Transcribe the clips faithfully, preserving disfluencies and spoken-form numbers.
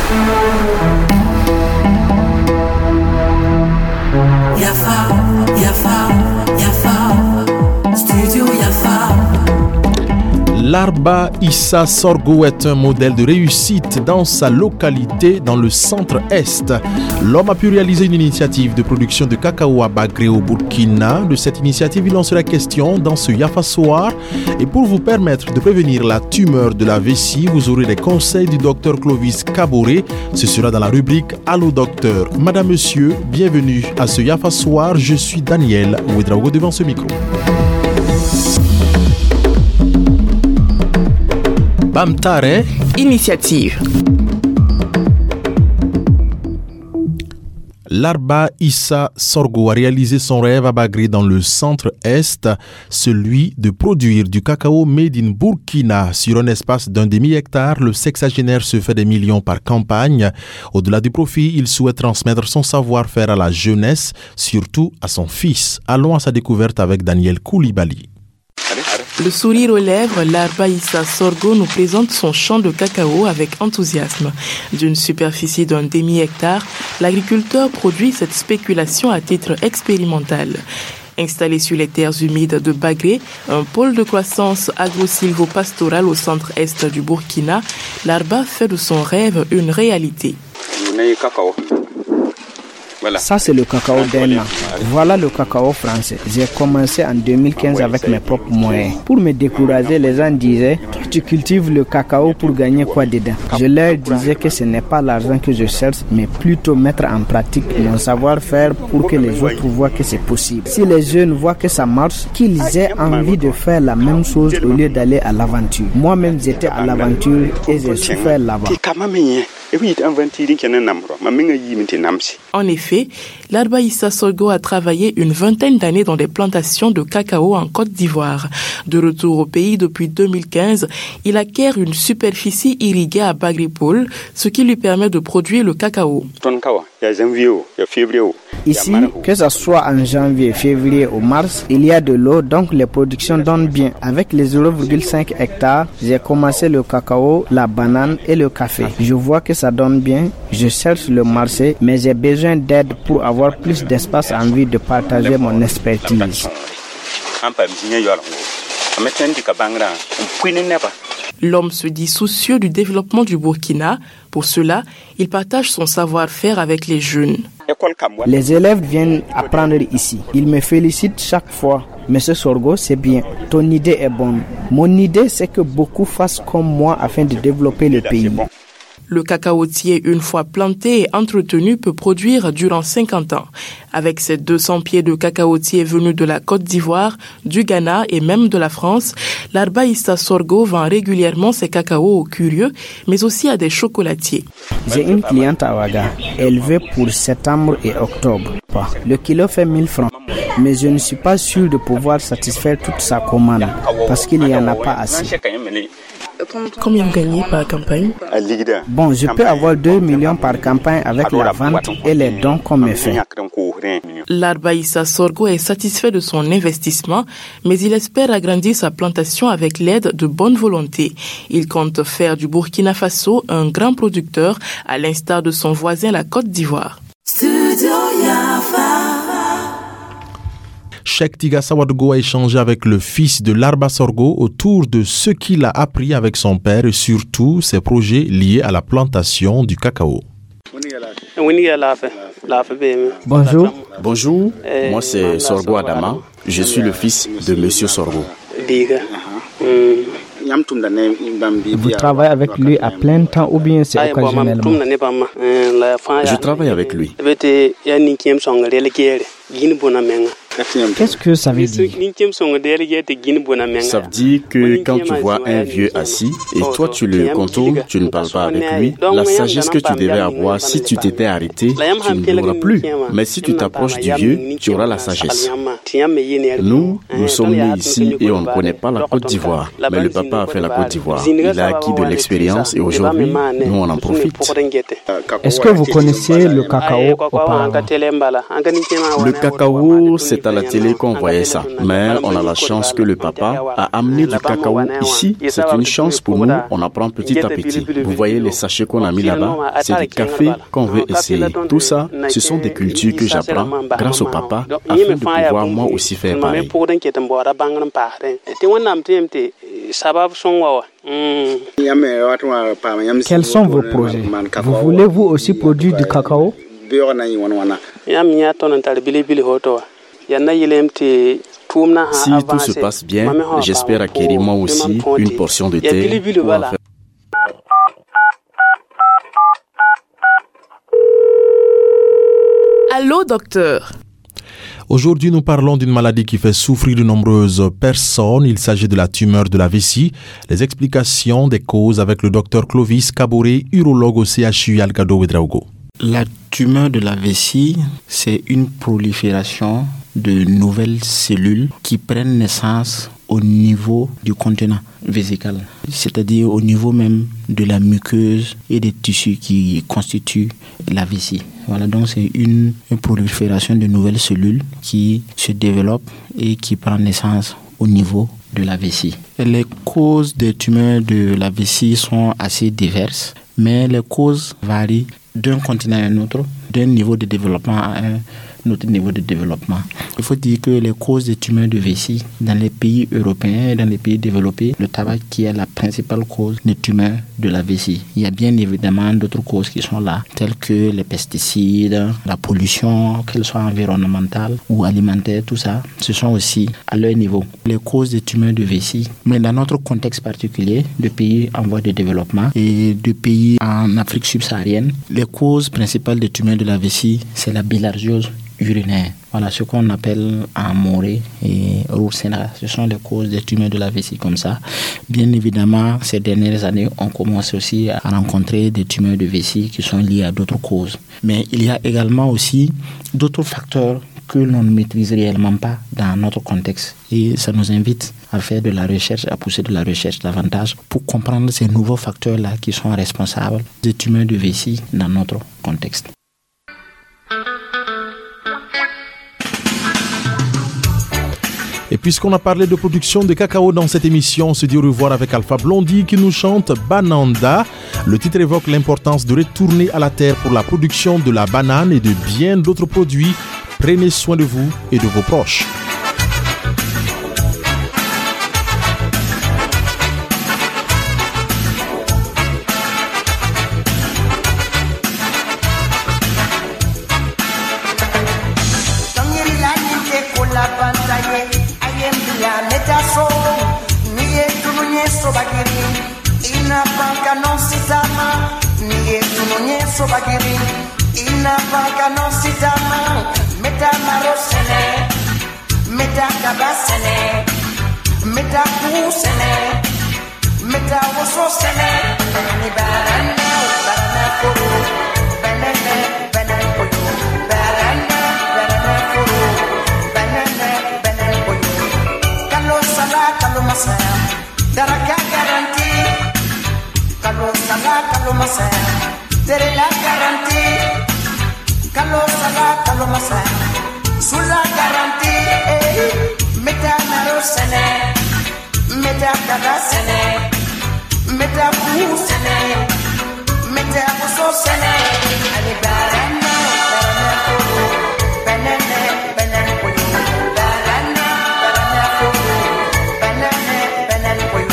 Yafa, Yafa, Yafa, Studio Yafa. Larba Issa Sorgho est un modèle de réussite dans sa localité, dans le centre-est. L'homme a pu réaliser une initiative de production de cacao à Bagré au Burkina. De cette initiative, il en sera question dans ce Yafa Soir. Et pour vous permettre de prévenir la tumeur de la vessie, vous aurez les conseils du docteur Clovis Kaboré. Ce sera dans la rubrique Allô docteur. Madame, monsieur, bienvenue à ce Yafa Soir. Je suis Daniel Ouedraogo devant ce micro. Bamtare Initiative. Larba Issa Sorgho a réalisé son rêve à Bagré dans le centre-est, celui de produire du cacao made in Burkina. Sur un espace d'un demi-hectare, le sexagénaire se fait des millions par campagne. Au-delà du profit, il souhaite transmettre son savoir-faire à la jeunesse, surtout à son fils. Allons à sa découverte avec Daniel Koulibaly. Le sourire aux lèvres, Larba Issa Sorgho nous présente son champ de cacao avec enthousiasme. D'une superficie d'un demi-hectare, l'agriculteur produit cette spéculation à titre expérimental. Installé sur les terres humides de Bagré, un pôle de croissance agro-silvo-pastoral au centre-est du Burkina, Larba fait de son rêve une réalité. Voilà. Ça, c'est le cacao d'un an. Voilà le cacao français. J'ai commencé en deux mille quinze avec mes propres moyens. Pour me décourager, les gens disaient « Tu cultives le cacao pour gagner quoi dedans ?» Je leur disais que ce n'est pas l'argent que je cherche, mais plutôt mettre en pratique mon savoir-faire pour que les autres voient que c'est possible. Si les jeunes voient que ça marche, qu'ils aient envie de faire la même chose au lieu d'aller à l'aventure. Moi-même, j'étais à l'aventure et j'ai souffert là-bas. En effet, Larba Issa Sorgho a travaillé une vingtaine d'années dans des plantations de cacao en Côte d'Ivoire. De retour au pays depuis deux mille quinze, il acquiert une superficie irriguée à Bagré-Pôle, ce qui lui permet de produire le cacao. Ici, que ce soit en janvier, février ou mars, il y a de l'eau, donc les productions donnent bien. Avec les zéro virgule cinq hectares, j'ai commencé le cacao, la banane et le café. Je vois que ça donne bien, je cherche le marché, mais j'ai besoin d'aide pour avoir plus d'espace en vue de partager mon expertise. L'homme se dit soucieux du développement du Burkina. Pour cela, il partage son savoir-faire avec les jeunes. Les élèves viennent apprendre ici. Ils me félicitent chaque fois. Monsieur Sorgho, c'est bien. Ton idée est bonne. Mon idée, c'est que beaucoup fassent comme moi afin de développer le pays. Le cacaotier, une fois planté et entretenu, peut produire durant cinquante ans. Avec ses deux cents pieds de cacaotier venus de la Côte d'Ivoire, du Ghana et même de la France, Larba Issa Sorgho vend régulièrement ses cacaos aux curieux, mais aussi à des chocolatiers. J'ai une cliente à Ouaga. Elle veut pour septembre et octobre. Le kilo fait mille francs. Mais je ne suis pas sûr de pouvoir satisfaire toute sa commande, parce qu'il n'y en a pas assez. Combien vous gagnez par campagne? Bon, je peux avoir deux millions par campagne avec la vente et les dons qu'on me fait. Larba Issa Sorgho est satisfait de son investissement, mais il espère agrandir sa plantation avec l'aide de bonne volonté. Il compte faire du Burkina Faso un grand producteur, à l'instar de son voisin la Côte d'Ivoire. Cheikh Tiga Sawadogo a échangé avec le fils de Larba Sorgho autour de ce qu'il a appris avec son père et surtout ses projets liés à la plantation du cacao. Bonjour. Bonjour, moi c'est Sorgho Adama, je suis le fils de Monsieur Sorgho. Vous travaillez avec lui à plein temps ou bien c'est occasionnellement? Je travaille avec lui. Qu'est-ce que ça veut dire? Ça veut dire que quand tu vois un vieux assis et toi tu le contournes, tu ne parles pas avec lui, la sagesse que tu devais avoir si tu t'étais arrêté, tu ne l'auras plus. Mais si tu t'approches du vieux, tu auras la sagesse. Nous, nous sommes nés ici et on ne connaît pas la Côte d'Ivoire. Mais le papa a fait la Côte d'Ivoire. Il a acquis de l'expérience et aujourd'hui, nous on en profite. Est-ce que vous connaissiez le cacao auparavant? Le cacao, c'est c'est à la télé qu'on voyait ça. Mais on a la chance que le papa a amené du cacao ici. C'est une chance pour nous, on apprend petit à petit. Vous voyez les sachets qu'on a mis là-bas, c'est du café qu'on veut essayer. Tout ça, ce sont des cultures que j'apprends grâce au papa afin de pouvoir moi aussi faire pareil. Quels sont vos projets? Vous voulez vous aussi produire du cacao? Si tout se passe bien, j'espère acquérir moi aussi une portion de terre pour en faire. Allô, docteur? Aujourd'hui, nous parlons d'une maladie qui fait souffrir de nombreuses personnes. Il s'agit de la tumeur de la vessie. Les explications des causes avec le docteur Clovis Kaboré, urologue au C H U Algado Ouedraogo. La tumeur de la vessie, c'est une prolifération de nouvelles cellules qui prennent naissance au niveau du contenant vésical, c'est-à-dire au niveau même de la muqueuse et des tissus qui constituent la vessie. Voilà, donc c'est une, une prolifération de nouvelles cellules qui se développent et qui prennent naissance au niveau de la vessie. Les causes des tumeurs de la vessie sont assez diverses, mais les causes varient d'un continent à un autre, d'un niveau de développement à un autre niveau de développement. Il faut dire que les causes des tumeurs de vessie dans les pays européens et dans les pays développés, le tabac qui est la principale cause des tumeurs de la vessie. Il y a bien évidemment d'autres causes qui sont là, telles que les pesticides, la pollution, qu'elle soit environnementale ou alimentaire, tout ça, ce sont aussi à leur niveau les causes des tumeurs de vessie. Mais dans notre contexte particulier, de pays en voie de développement et de pays en Afrique subsaharienne, les causes principales des tumeurs de la vessie, c'est la bilharziose urinaire. Voilà ce qu'on appelle en moré et roussena. Ce sont les causes des tumeurs de la vessie comme ça. Bien évidemment, ces dernières années, on commence aussi à rencontrer des tumeurs de vessie qui sont liées à d'autres causes. Mais il y a également aussi d'autres facteurs que l'on ne maîtrise réellement pas dans notre contexte. Et ça nous invite à faire de la recherche, à pousser de la recherche davantage pour comprendre ces nouveaux facteurs-là qui sont responsables des tumeurs de vessie dans notre contexte. Et puisqu'on a parlé de production de cacao dans cette émission, on se dit au revoir avec Alpha Blondy qui nous chante Bananda. Le titre évoque l'importance de retourner à la terre pour la production de la banane et de bien d'autres produits. Prenez soin de vous et de vos proches. Ina banca non si tama, niente non è so bagiri. Ina banca non si tama, meta marosene, meta kabasene, meta kusene, meta wososene. Ni barana, barana kuru, banane, banane koyo, barana, banana kuru, banane, banane koyo. Kalo sala, kalo masaya, daraka garanti. Kalo sala, kalo masaya, tere la garanti. Kalo sala, kalo masaya, sula garanti. Eh, meta narosene, meta kabasene, meta kusene, meta kusosene. Ali barana, barana kuru, banane, banane koyo, barana, barana kuru, banane, banane koyo.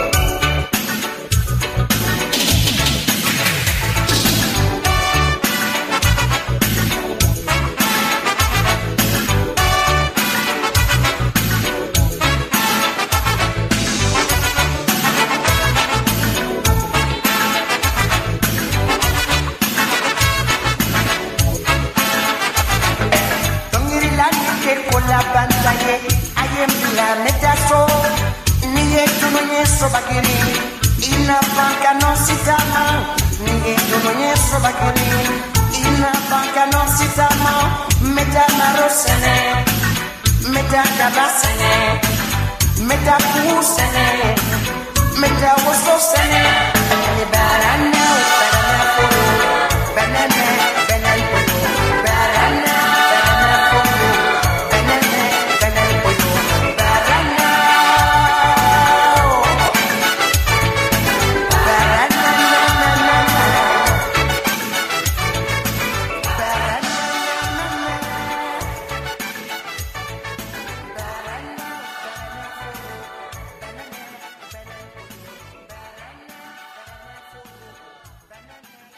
Ina banca non si tama, niente non è so bagiri. Ina banca non si tama, meta marosene, meta kabasene, meta kusene, meta wososene.